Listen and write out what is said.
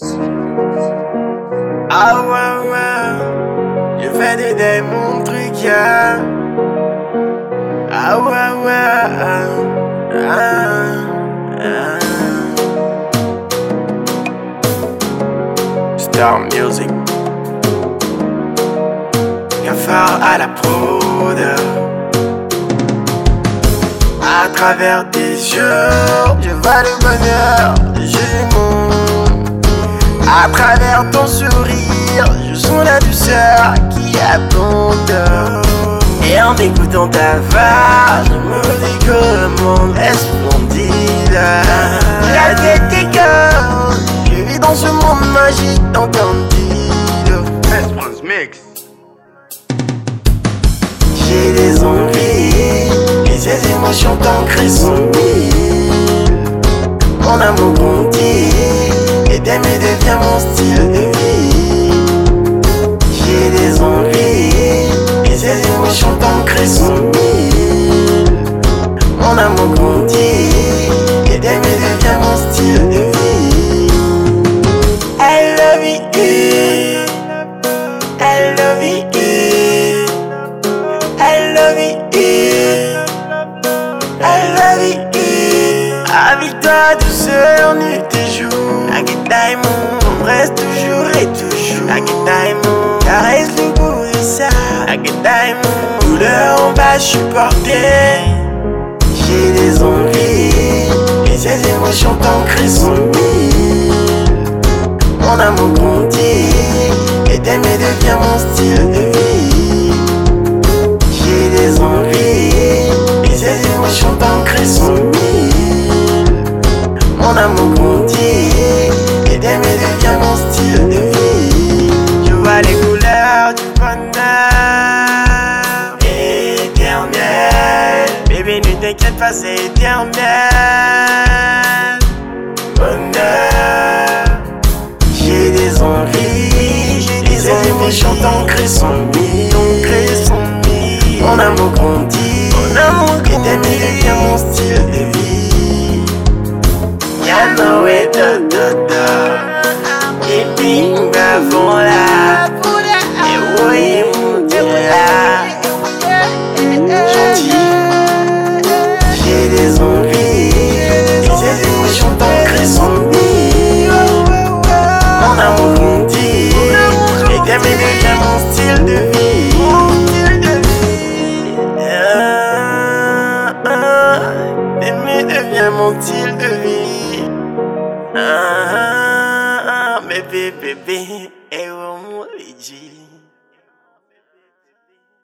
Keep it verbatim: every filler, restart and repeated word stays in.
Ah ouais ouais, je fais des des mon truc yeah. Ah ouais ouais, ah, ah. Star Music, Gafard à la prod. À travers tes yeux, je vois le bonheur du monde. À travers ton sourire, je sens la douceur qui abonde. Et en écoutant ta voix, je me dis que le monde est splendide. La tête tes cœurs, je vis dans ce monde magique tant candide. Mix. J'ai des envies, et ces émotions t'ancrées sont mille. Mon amour grandit, et d'aimer devient mon style de vie. J'ai des envies, et ces émotions t'ancrées sont mille. Mon amour grandit, et d'aimer devient mon style de vie. I love you, I love you, I love you, I love you. Avec toi douceur nuit et jour, avec Diamond, on reste toujours et toujours. Avec Diamond, caresse le goût de ça. Avec Diamond, douleur on va supporter. J'ai des envies, et ces émotions t'ancrées sont mille. Mon amour grandit, et d'aimer devient mon style de vie. J'ai des envies, et ces émotions t'ancrées sont mille. Mon amour grandit, et d'aimer devient mon style de vie. Je vois les couleurs du bonheur éternel. Bébé ne t'inquiète pas, c'est éternel. Bonheur, j'ai des envies, j'ai des émotions t'ancrées sont mille, t'ancrées sont mille. Mon amour grandit, mon amour grandit, et d'aimer devient mon style de vie. Ya know it, da da da. Et puis nous avons là, et oui mon Dieu là. Gentil, j'ai des envies, et ces émotions t'ancrées sont mille. Mon amour grandit, et d'aimer devient mon style de vie. Ah, ah, d'aimer devient mon style de vie. Ah, ah, ah, bébé, bébé, et oh mon Luigi.